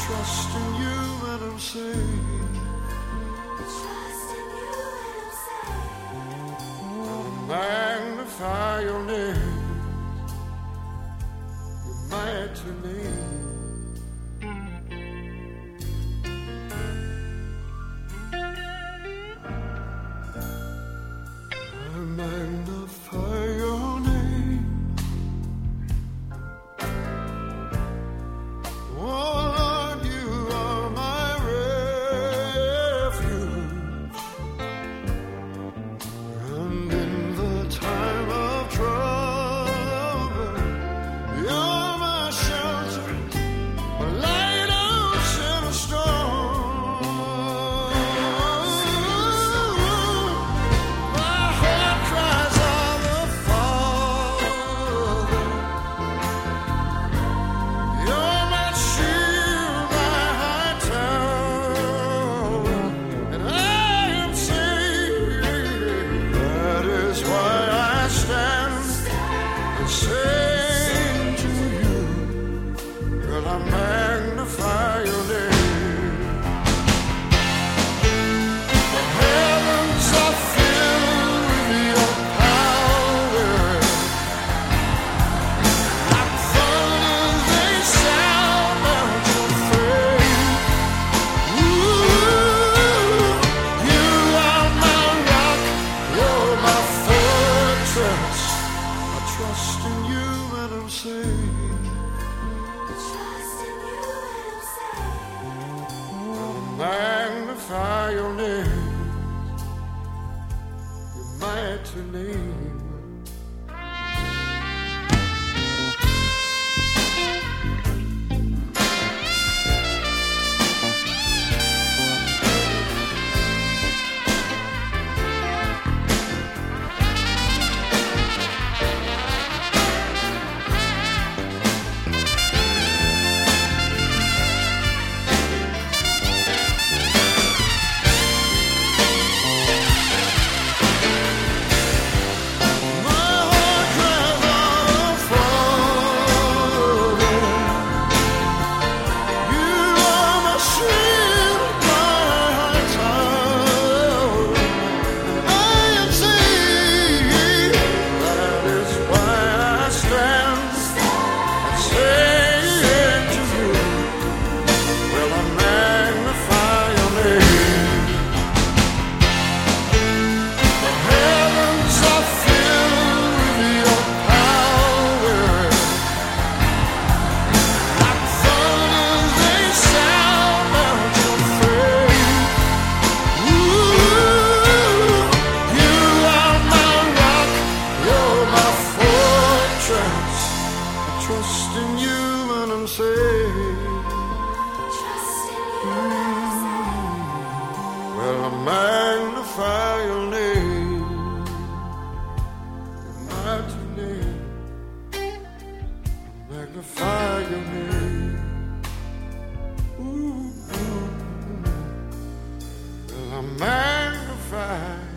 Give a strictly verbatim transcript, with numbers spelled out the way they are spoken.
trust in you and I'm saying, Trust in you and I'm saying, magnify your name, your mighty name. I magnify your name. Oh Lord, you are my refuge, and in the time of trouble, you're my shelter, my lighthouse in a storm. My heart cries out the Father. You're my shield, my high tower, and I am saved. That is why I stand and sing to you. Girl, I magnify your name. The heavens are filled with your power. Like thunder, they sound out your faith. Ooh, you are my rock, you're my fortress. I trust in you and I'm saying, trust in you and I'm saying, magnify your name, your mighty name. My heart cries out, Father. You are my shield, my high tower. I am saved. That is why I stand and say to you, well, I magnify your name. The heavens are filled with your power. Like thunder, they sound out your faith. Ooh, you are my rock, you're my fortress. I trust in you and I'm saved. trust in you and I'm saying, Well, I magnify your name, your mighty name. Magnify your name. Ooh, ooh, ooh. Well, I magnify